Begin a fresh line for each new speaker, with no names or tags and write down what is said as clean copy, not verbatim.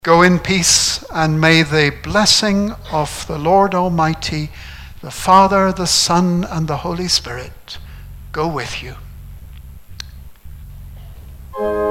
Go in peace, and may the blessing of the Lord Almighty, the Father, the Son, and the Holy Spirit go with you.